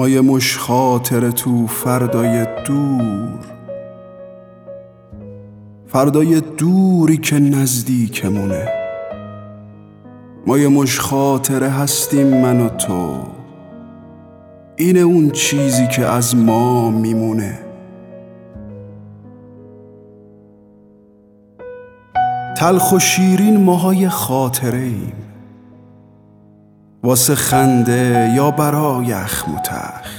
ما یه مش خاطره تو فردای دور، فردای دوری که نزدیکمونه. ما یه مش خاطره هستیم من و تو، اینه اون چیزی که از ما میمونه. تلخ و شیرین ماهای خاطره ایم، واسه خنده یا برای اخم و تخ،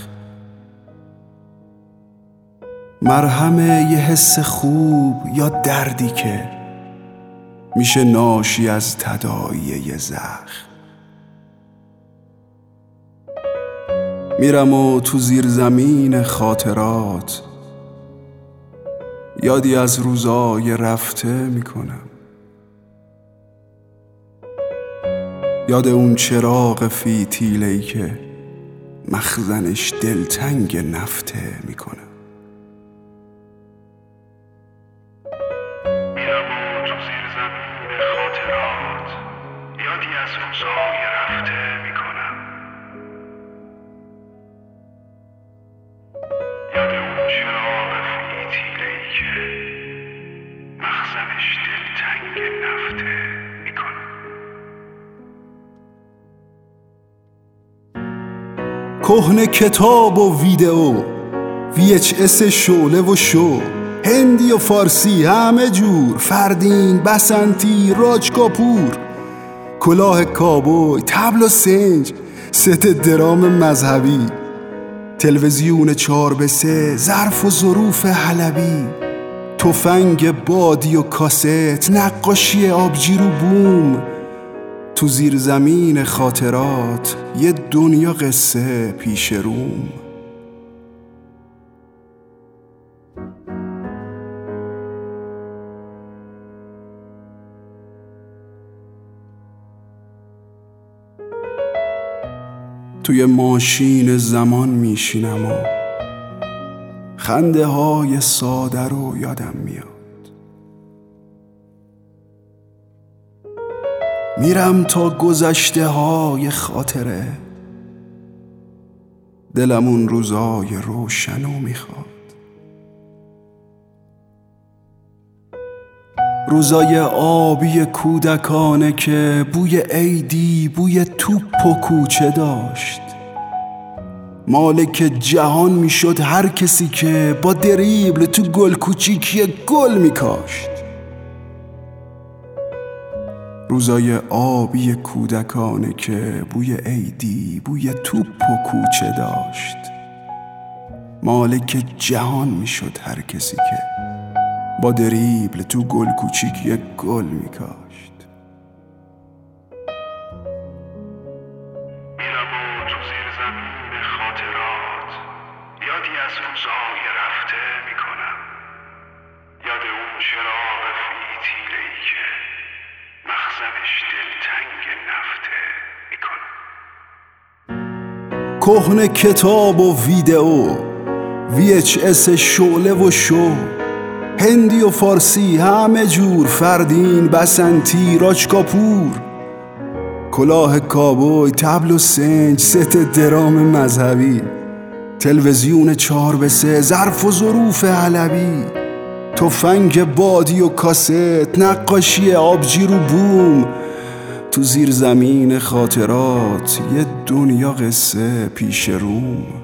مرهم یه حس خوب یا دردی که میشه ناشی از تداعی یه زخم. میرم و تو زیر زمین خاطرات یادی از روزای رفته میکنم، یاد اون چراغ فیتیله‌ای که مخزنش دلتنگ نفته میکنم. میرم و تو زیر زمین خاطرات یادی از روزهای رفته میکنم، یاد اون چراغ فیتیله‌ای که مخزنش دلتنگ نفته میکنم. کهنه کتاب و ویدئو، VHS شعله و شو، هندی و فارسی همه جور، فردین، بسنتی، راج کاپور، کلاه کابوی، تبل و سنج، ست درام مذهبی، تلویزیون 4x3، ظرف و ظروف حلبی، تفنگ بادی و کاست، نقاشی آبجی رو بوم. تو زیر زمین خاطرات یه دنیا قصه پیش روم. توی ماشین زمان میشینم و خنده های ساده رو یادم میاد. میرم تا گذشته های خاطره، دلم اون روزای روشنو میخواد. روزای آبی کودکانه که بوی عیدی، بوی توپ و کوچه داشت. مالک جهان میشد هر کسی که با دریبل تو گل کوچیکی گل میکاشت. روزای آبی کودکانه که بوی عیدی، بوی توپ و کوچه داشت. مالک جهان میشد هر کسی که با دریبل تو گل کوچیکی گل میکاشت. میرم و تو زیر زمین خاطرات یادی از روزهای رفته میکنم، یاد اون چراغ فیتیله‌ای که مخزنش دلتنگ نفته میکنم. کهنه کتاب و ویدئو، VHS شعله و شو، هندی و فارسی همه جور، فردین، بسنتی، راج کاپور، کلاه کابوی، تبل و سنج، ست درام مذهبی، تلویزیون 4x3، ظرف و ظروف حلبی، تفنگ بادی و کاست، نقاشی آبجی رو بوم. تو زیر زمین خاطرات یه دنیا قصه پیش روم.